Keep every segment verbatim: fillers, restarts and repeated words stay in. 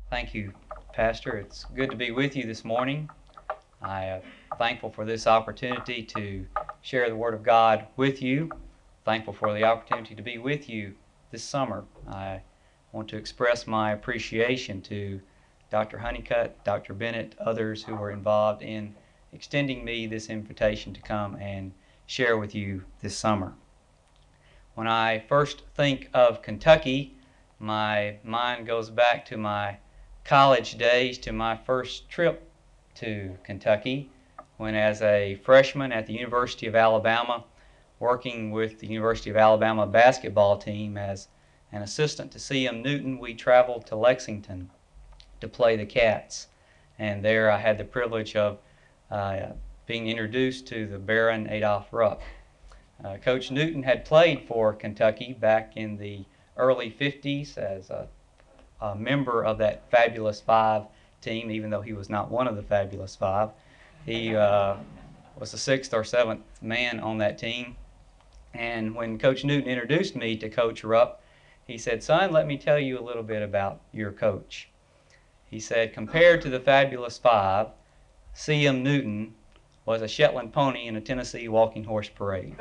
Thank you, Pastor. It's good to be with you this morning. I am thankful for this opportunity to share the Word of God with you. Thankful for the opportunity to be with you this summer. I want to express my appreciation to Doctor Honeycutt, Doctor Bennett, others who were involved in extending me this invitation to come and share with you this summer. When I first think of Kentucky, my mind goes back to my college days, to my first trip to Kentucky, when as a freshman at the University of Alabama, working with the University of Alabama basketball team as an assistant to C M Newton, we traveled to Lexington to play the Cats. And there I had the privilege of uh, being introduced to the Baron Adolph Rupp. Uh, Coach Newton had played for Kentucky back in the early fifties as a a member of that Fabulous Five team, even though he was not one of the Fabulous Five. He uh, was the sixth or seventh man on that team. And when Coach Newton introduced me to Coach Rupp, he said, "Son, let me tell you a little bit about your coach." He said, "Compared to the Fabulous Five, C M Newton was a Shetland pony in a Tennessee walking horse parade."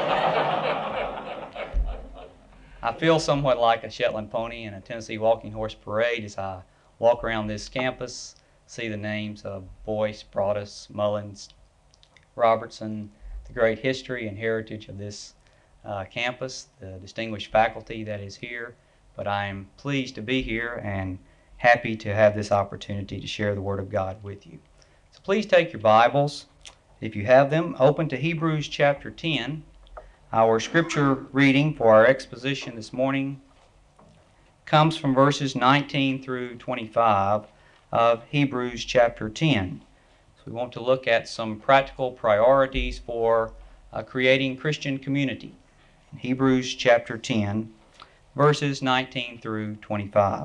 I feel somewhat like a Shetland pony in a Tennessee walking horse parade as I walk around this campus, see the names of Boyce, Broadus, Mullins, Robertson, the great history and heritage of this uh, campus, the distinguished faculty that is here. But I am pleased to be here and happy to have this opportunity to share the Word of God with you. So please take your Bibles, if you have them, open to Hebrews chapter ten. Our scripture reading for our exposition this morning comes from verses nineteen through twenty-five of Hebrews chapter ten. So we want to look at some practical priorities for uh, creating Christian community. In Hebrews chapter ten, verses nineteen through twenty-five.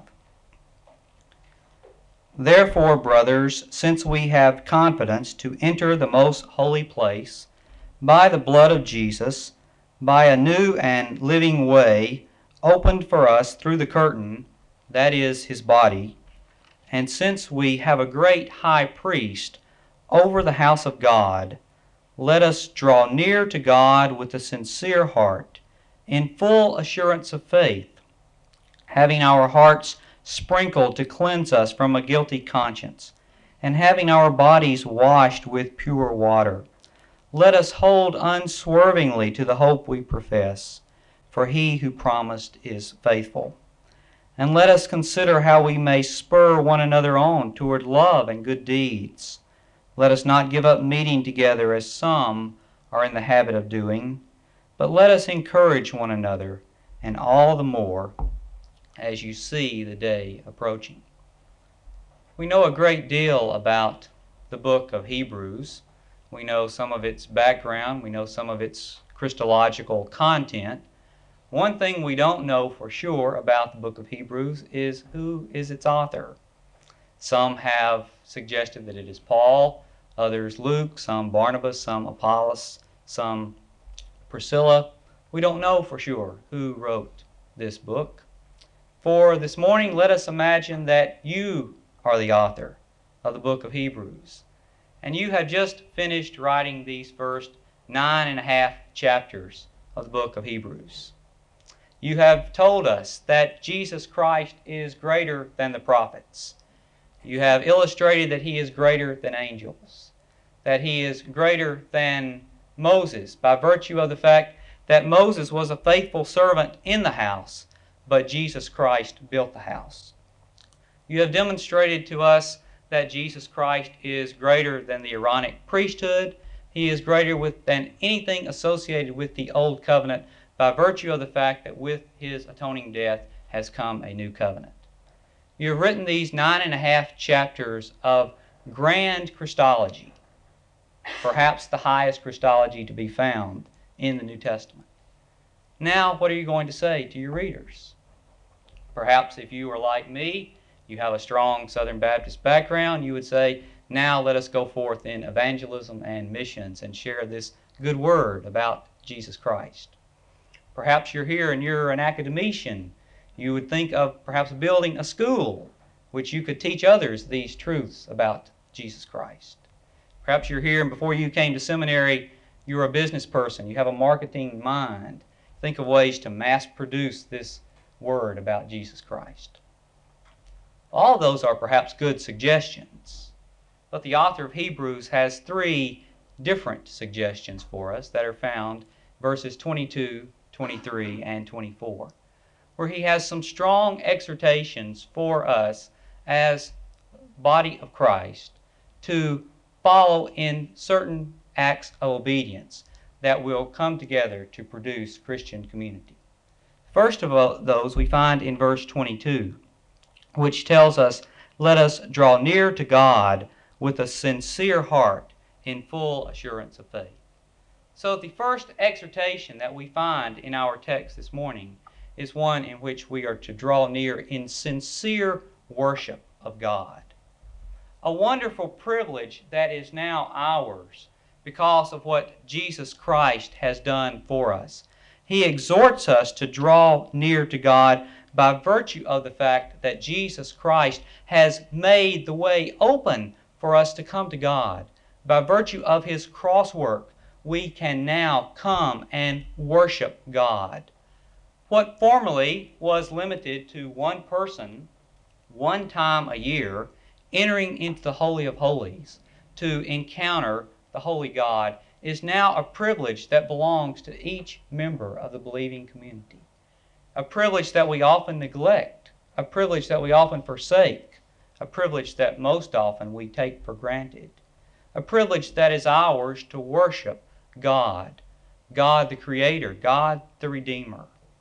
"Therefore, brothers, since we have confidence to enter the most holy place by the blood of Jesus, by a new and living way opened for us through the curtain, that is, his body, and since we have a great high priest over the house of God, let us draw near to God with a sincere heart, in full assurance of faith, having our hearts sprinkled to cleanse us from a guilty conscience, and having our bodies washed with pure water. Let us hold unswervingly to the hope we profess, for he who promised is faithful. And let us consider how we may spur one another on toward love and good deeds. Let us not give up meeting together as some are in the habit of doing, but let us encourage one another, and all the more as you see the day approaching." We know a great deal about the book of Hebrews. We know some of its background. We know some of its Christological content. One thing we don't know for sure about the book of Hebrews is who is its author. Some have suggested that it is Paul, others Luke, some Barnabas, some Apollos, some Priscilla. We don't know for sure who wrote this book. For this morning, let us imagine that you are the author of the book of Hebrews, and you have just finished writing these first nine and a half chapters of the book of Hebrews. You have told us that Jesus Christ is greater than the prophets. You have illustrated that he is greater than angels, that he is greater than Moses by virtue of the fact that Moses was a faithful servant in the house, but Jesus Christ built the house. You have demonstrated to us that Jesus Christ is greater than the Aaronic priesthood. He is greater with, than anything associated with the Old Covenant by virtue of the fact that with his atoning death has come a new covenant. You have written these nine and a half chapters of grand Christology, perhaps the highest Christology to be found in the New Testament. Now, what are you going to say to your readers? Perhaps if you are like me, you have a strong Southern Baptist background, you would say, now let us go forth in evangelism and missions and share this good word about Jesus Christ. Perhaps you're here and you're an academician. You would think of perhaps building a school which you could teach others these truths about Jesus Christ. Perhaps you're here and before you came to seminary, you're a business person. You have a marketing mind. Think of ways to mass produce this word about Jesus Christ. All those are perhaps good suggestions, but the author of Hebrews has three different suggestions for us that are found verses twenty-two, twenty-three, and twenty-four, where he has some strong exhortations for us as body of Christ to follow in certain acts of obedience that will come together to produce Christian community. First of those we find in verse twenty-two, which tells us, "Let us draw near to God with a sincere heart in full assurance of faith." So the first exhortation that we find in our text this morning is one in which we are to draw near in sincere worship of God. A wonderful privilege that is now ours because of what Jesus Christ has done for us. He exhorts us to draw near to God by virtue of the fact that Jesus Christ has made the way open for us to come to God. By virtue of His cross work, we can now come and worship God. What formerly was limited to one person, one time a year, entering into the Holy of Holies to encounter the Holy God, is now a privilege that belongs to each member of the believing community. A privilege that we often neglect, a privilege that we often forsake, a privilege that most often we take for granted, a privilege that is ours to worship God, God the Creator, God the Redeemer.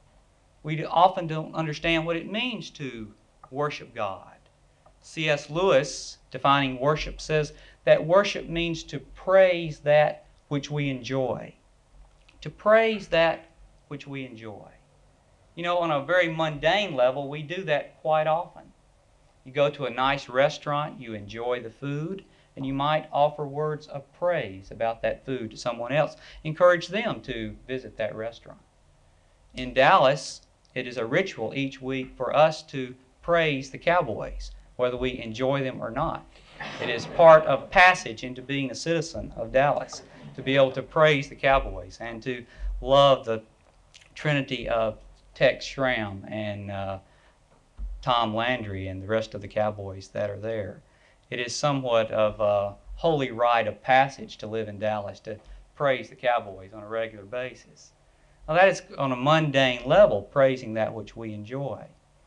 We often don't understand what it means to worship God. C S Lewis, defining worship, says that worship means to praise that which we enjoy. To praise that which we enjoy. You know, on a very mundane level, we do that quite often. You go to a nice restaurant, you enjoy the food, and you might offer words of praise about that food to someone else. Encourage them to visit that restaurant. In Dallas, it is a ritual each week for us to praise the Cowboys, whether we enjoy them or not. It is part of passage into being a citizen of Dallas, to be able to praise the Cowboys and to love the trinity of Tex Schramm and uh, Tom Landry and the rest of the Cowboys that are there. It is somewhat of a holy rite of passage to live in Dallas, to praise the Cowboys on a regular basis. Now that is on a mundane level, praising that which we enjoy.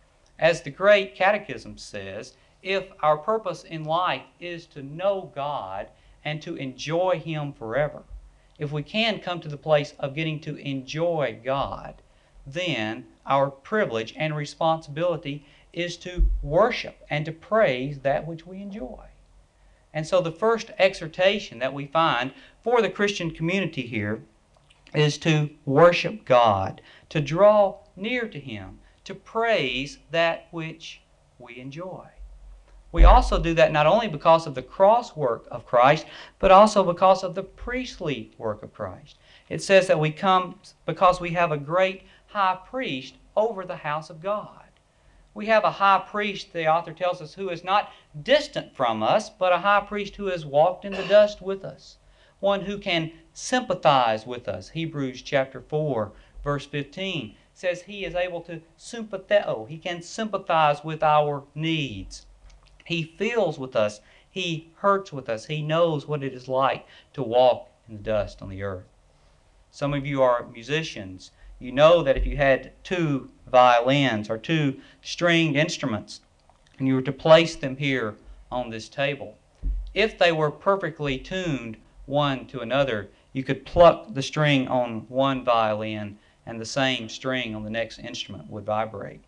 As the Great Catechism says, if our purpose in life is to know God and to enjoy Him forever, if we can come to the place of getting to enjoy God, then our privilege and responsibility is to worship and to praise that which we enjoy. And so the first exhortation that we find for the Christian community here is to worship God, to draw near to Him, to praise that which we enjoy. We also do that not only because of the cross work of Christ, but also because of the priestly work of Christ. It says that we come because we have a great high priest over the house of God. We have a high priest, the author tells us, who is not distant from us, but a high priest who has walked in the dust with us. One who can sympathize with us. Hebrews chapter four, verse fifteen says he is able to sympatheo. He can sympathize with our needs. He feels with us. He hurts with us. He knows what it is like to walk in the dust on the earth. Some of you are musicians. You know that if you had two violins or two stringed instruments and you were to place them here on this table, if they were perfectly tuned one to another, you could pluck the string on one violin and the same string on the next instrument would vibrate.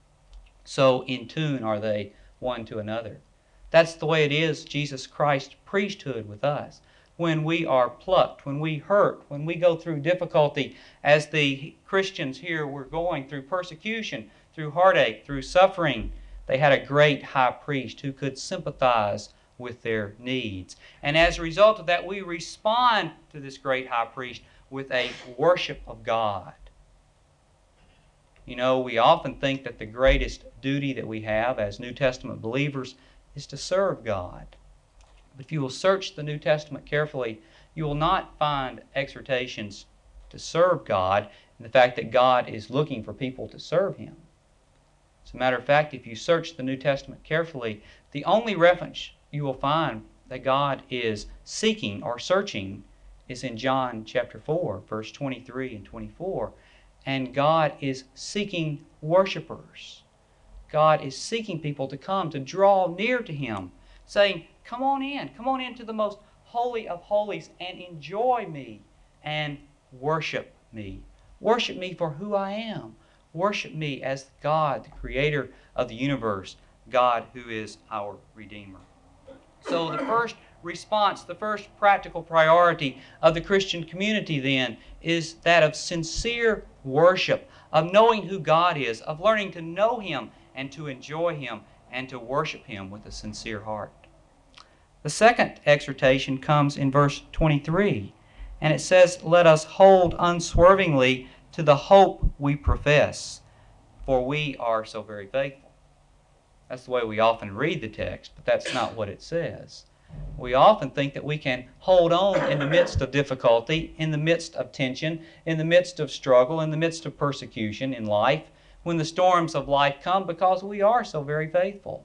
So in tune are they one to another. That's the way it is Jesus Christ's priesthood with us. When we are plucked, when we hurt, when we go through difficulty, as the Christians here were going through persecution, through heartache, through suffering, they had a great high priest who could sympathize with their needs. And as a result of that, we respond to this great high priest with a worship of God. You know, we often think that the greatest duty that we have as New Testament believers is to serve God. But if you will search the New Testament carefully, you will not find exhortations to serve God and the fact that God is looking for people to serve Him. As a matter of fact, if you search the New Testament carefully, the only reference you will find that God is seeking or searching is in John chapter four, verse twenty-three and twenty-four. And God is seeking worshipers. God is seeking people to come, to draw near to Him, saying, come on in, come on into the most holy of holies and enjoy me and worship me. Worship me for who I am. Worship me as God, the creator of the universe, God who is our Redeemer. So the first response, the first practical priority of the Christian community then is that of sincere worship, of knowing who God is, of learning to know Him and to enjoy Him and to worship Him with a sincere heart. The second exhortation comes in verse twenty-three, and it says, let us hold unswervingly to the hope we profess, for we are so very faithful. That's the way we often read the text, but that's not what it says. We often think that we can hold on in the midst of difficulty, in the midst of tension, in the midst of struggle, in the midst of persecution in life, when the storms of life come, because we are so very faithful.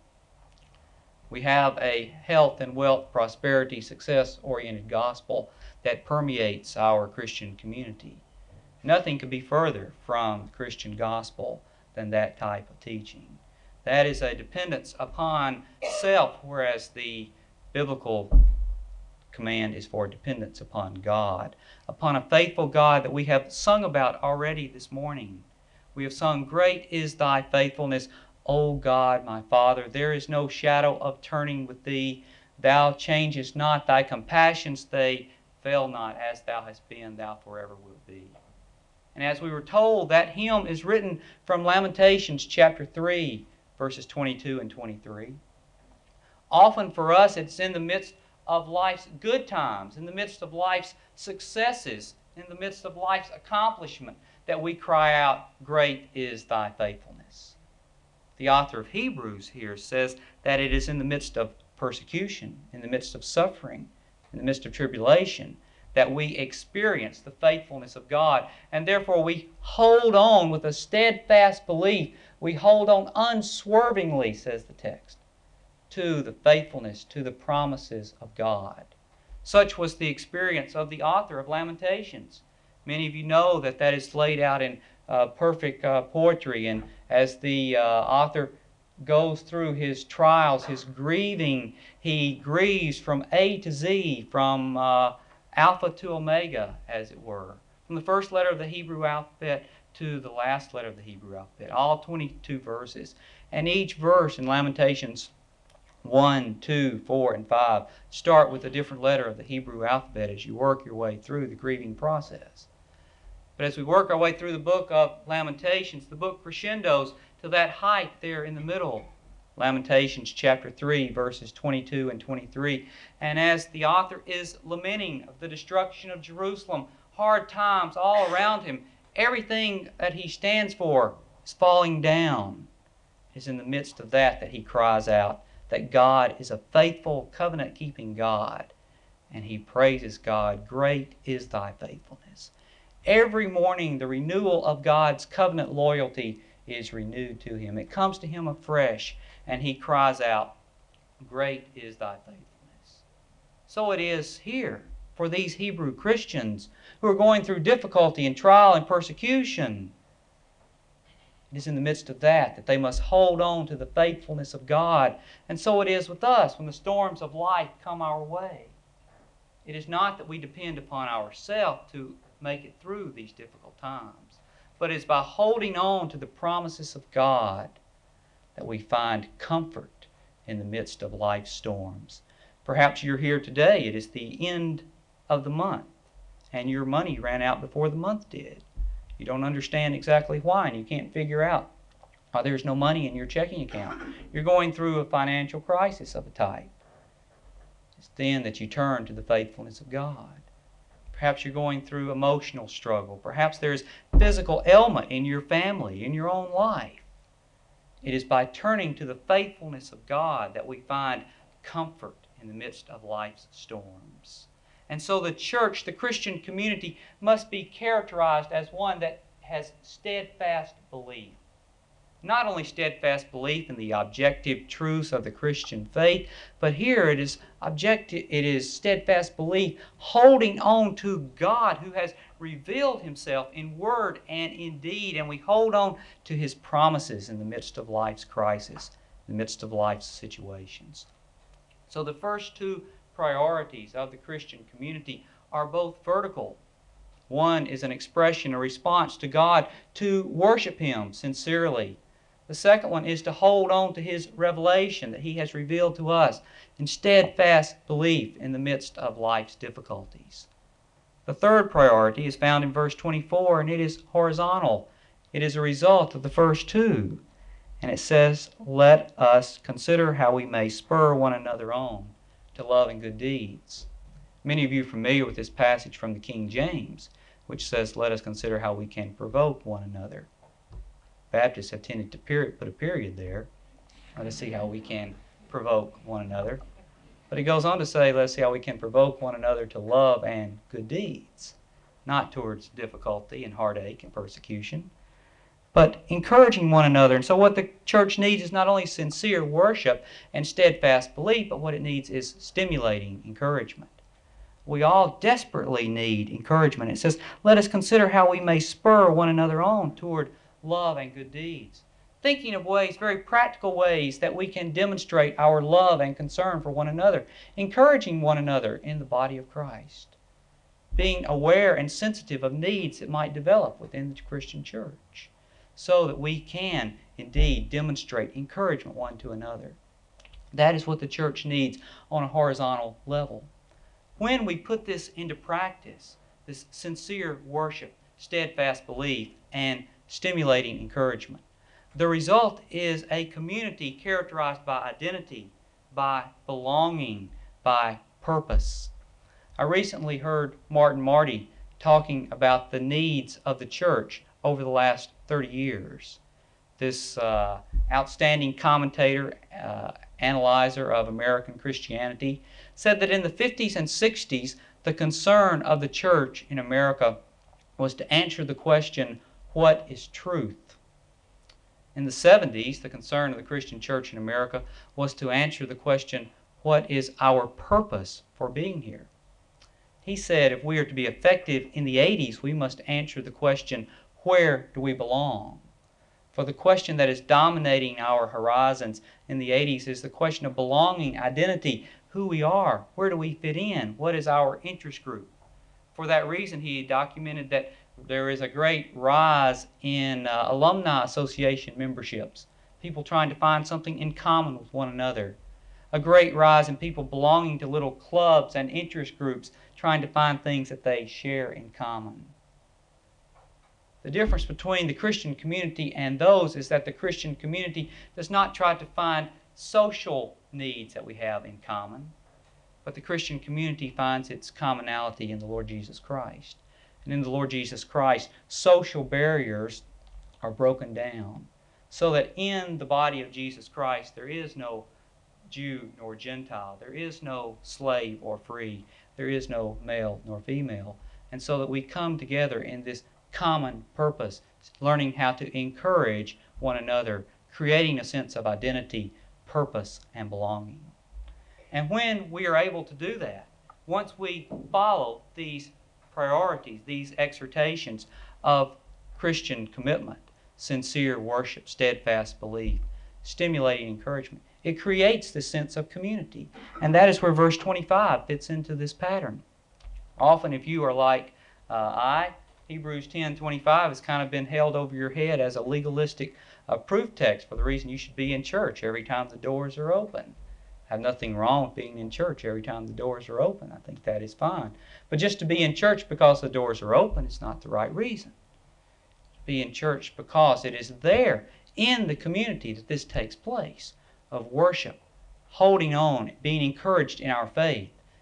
We have a health and wealth, prosperity, success-oriented gospel that permeates our Christian community. Nothing could be further from the Christian gospel than that type of teaching. That is a dependence upon self, whereas the biblical command is for dependence upon God, upon a faithful God that we have sung about already this morning. We have sung, great is thy faithfulness, O God, my Father. There is no shadow of turning with thee. Thou changest not, thy compassions, they fail not. As thou hast been, thou forever wilt be. And as we were told, that hymn is written from Lamentations chapter three, verses twenty-two and twenty-three. Often for us, it's in the midst of life's good times, in the midst of life's successes, in the midst of life's accomplishment, that we cry out, great is thy faithfulness. The author of Hebrews here says that it is in the midst of persecution, in the midst of suffering, in the midst of tribulation, that we experience the faithfulness of God. And therefore we hold on with a steadfast belief. We hold on unswervingly, says the text, to the faithfulness, to the promises of God. Such was the experience of the author of Lamentations. Many of you know that that is laid out in uh, perfect uh, poetry. And as the uh, author goes through his trials, his grieving, he grieves from A to Z, from uh, Alpha to Omega, as it were. From the first letter of the Hebrew alphabet to the last letter of the Hebrew alphabet. All twenty-two verses. And each verse in Lamentations one, two, four, and five start with a different letter of the Hebrew alphabet as you work your way through the grieving process. But as we work our way through the book of Lamentations, the book crescendos to that height there in the middle. Lamentations chapter three, verses twenty-two and twenty-three. And as the author is lamenting of the destruction of Jerusalem, hard times all around him, everything that he stands for is falling down. It is in the midst of that that he cries out that God is a faithful, covenant-keeping God. And he praises God, great is thy faithfulness. Every morning the renewal of God's covenant loyalty is renewed to him. It comes to him afresh, and he cries out, great is thy faithfulness. So it is here for these Hebrew Christians who are going through difficulty and trial and persecution. It is in the midst of that that they must hold on to the faithfulness of God. And so it is with us when the storms of life come our way. It is not that we depend upon ourselves to make it through these difficult times, but it's by holding on to the promises of God that we find comfort in the midst of life's storms. Perhaps you're here today. It is the end of the month, and your money ran out before the month did. You don't understand exactly why, and you can't figure out why there's no money in your checking account. You're going through a financial crisis of a type. It's then that you turn to the faithfulness of God. Perhaps you're going through emotional struggle. Perhaps there's physical ailment in your family, in your own life. It is by turning to the faithfulness of God that we find comfort in the midst of life's storms. And so the church, the Christian community, must be characterized as one that has steadfast belief. Not only steadfast belief in the objective truths of the Christian faith, but here it is objective, it is steadfast belief holding on to God who has revealed Himself in word and in deed, and we hold on to His promises in the midst of life's crisis, in the midst of life's situations. So the first two priorities of the Christian community are both vertical. One is an expression, a response to God to worship Him sincerely. The second one is to hold on to His revelation that He has revealed to us in steadfast belief in the midst of life's difficulties. The third priority is found in verse twenty-four, and it is horizontal. It is a result of the first two. And it says, let us consider how we may spur one another on to love and good deeds. Many of you are familiar with this passage from the King James, which says, let us consider how we can provoke one another. Baptists have tended to period, put a period there. Let us see how we can provoke one another. But it goes on to say, let's see how we can provoke one another to love and good deeds, not towards difficulty and heartache and persecution, but encouraging one another. And so what the church needs is not only sincere worship and steadfast belief, but what it needs is stimulating encouragement. We all desperately need encouragement. It says, let us consider how we may spur one another on toward love and good deeds. Thinking of ways, very practical ways, that we can demonstrate our love and concern for one another. Encouraging one another in the body of Christ. Being aware and sensitive of needs that might develop within the Christian church, so that we can indeed demonstrate encouragement one to another. That is what the church needs on a horizontal level. When we put this into practice, this sincere worship, steadfast belief, and stimulating encouragement, the result is a community characterized by identity, by belonging, by purpose. I recently heard Martin Marty talking about the needs of the church over the last thirty years. This uh, outstanding commentator, uh, analyzer of American Christianity, said that in the fifties and sixties, the concern of the church in America was to answer the question, what is truth? In the seventies, the concern of the Christian church in America was to answer the question, what is our purpose for being here? He said if we are to be effective in the eighties, we must answer the question, where do we belong? For the question that is dominating our horizons in the eighties is the question of belonging, identity, who we are, where do we fit in, what is our interest group? For that reason, he documented that there is a great rise in uh, alumni association memberships, people trying to find something in common with one another. A great rise in people belonging to little clubs and interest groups, trying to find things that they share in common. The difference between the Christian community and those is that the Christian community does not try to find social needs that we have in common, but the Christian community finds its commonality in the Lord Jesus Christ. And in the Lord Jesus Christ, social barriers are broken down so that in the body of Jesus Christ there is no Jew nor Gentile, there is no slave or free, there is no male nor female. And so that we come together in this common purpose, learning how to encourage one another, creating a sense of identity, purpose, and belonging. And when we are able to do that, once we follow these priorities, these exhortations of Christian commitment, sincere worship, steadfast belief, stimulating encouragement, it creates this sense of community. And that is where verse twenty-five fits into this pattern. Often if you are like uh, I, Hebrews ten twenty-five has kind of been held over your head as a legalistic uh, proof text for the reason you should be in church every time the doors are open. I have nothing wrong with being in church every time the doors are open. I think that is fine. But just to be in church because the doors are open is not the right reason. To be in church because it is there in the community that this takes place of worship, holding on, being encouraged in our faith,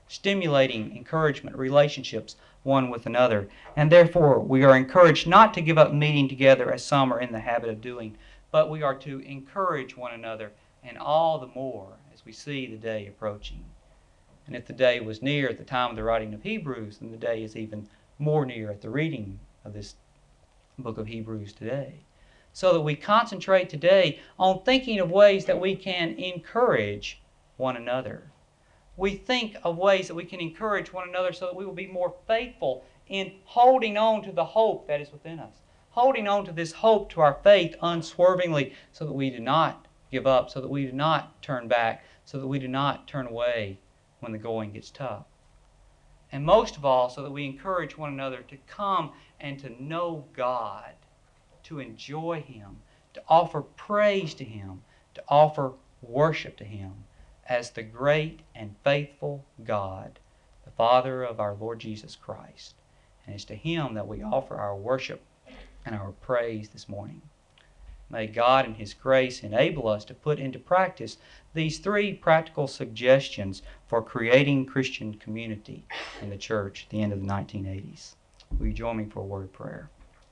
stimulating encouragement, relationships one with another. And therefore, we are encouraged not to give up meeting together as some are in the habit of doing, but we are to encourage one another, and all the more as we see the day approaching. And if the day was near at the time of the writing of Hebrews, then the day is even more near at the reading of this book of Hebrews today. So that we concentrate today on thinking of ways that we can encourage one another. We think of ways that we can encourage one another so that we will be more faithful in holding on to the hope that is within us. Holding on to this hope, to our faith unswervingly, so that we do not give up, so that we do not turn back, so that we do not turn away when the going gets tough. And most of all, so that we encourage one another to come and to know God, to enjoy Him, to offer praise to Him, to offer worship to Him as the great and faithful God, the Father of our Lord Jesus Christ. And it's to Him that we offer our worship and our praise this morning. May God in His grace enable us to put into practice these three practical suggestions for creating Christian community in the church at the end of the nineteen eighties. Will you join me for a word of prayer?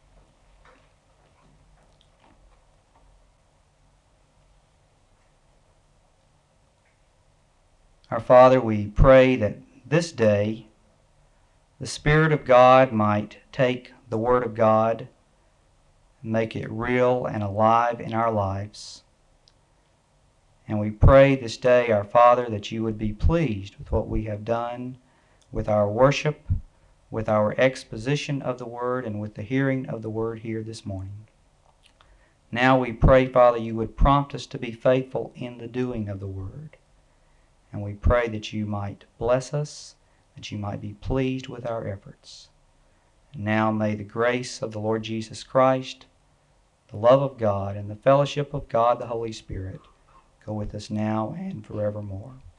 Our Father, we pray that this day the Spirit of God might take the Word of God, make it real and alive in our lives. And we pray this day, our Father, that you would be pleased with what we have done, with our worship, with our exposition of the Word, and with the hearing of the Word here this morning. Now we pray, Father, you would prompt us to be faithful in the doing of the Word. And we pray that you might bless us, that you might be pleased with our efforts. And now may the grace of the Lord Jesus Christ, the love of God, and the fellowship of God the Holy Spirit go with us now and forevermore.